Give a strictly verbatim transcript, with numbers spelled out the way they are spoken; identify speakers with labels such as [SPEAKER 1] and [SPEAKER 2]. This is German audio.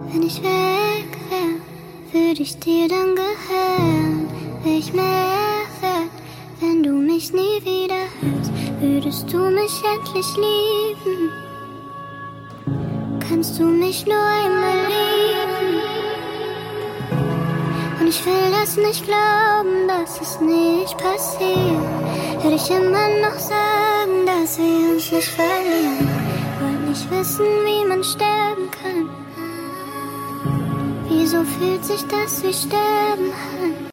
[SPEAKER 1] Wenn ich weg wär, würde ich dir dann gehören. Wär ich mehr wert, wenn du mich nie wieder hörst. Würdest du mich endlich lieben? Kannst du mich nur einmal lieben? Und ich will das nicht glauben, dass es nicht passiert. Würde ich immer noch sagen, dass wir uns nicht verlieren. Wollt nicht wissen, wie man sterben kann. Wieso fühlt sich das wie Sterben an?